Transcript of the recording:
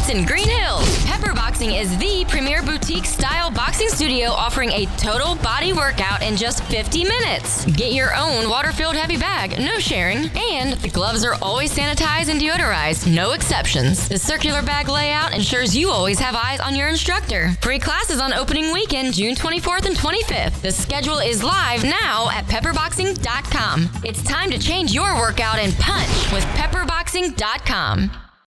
Sports in Green Hills. Pepper Boxing is the premier boutique-style boxing studio offering a total body workout in just 50 minutes. Get your own water-filled heavy bag, no sharing, and the gloves are always sanitized and deodorized, no exceptions. The circular bag layout ensures you always have eyes on your instructor. Free classes on opening weekend, June 24th and 25th. The schedule is live now at pepperboxing.com. It's time to change your workout and punch with pepperboxing.com.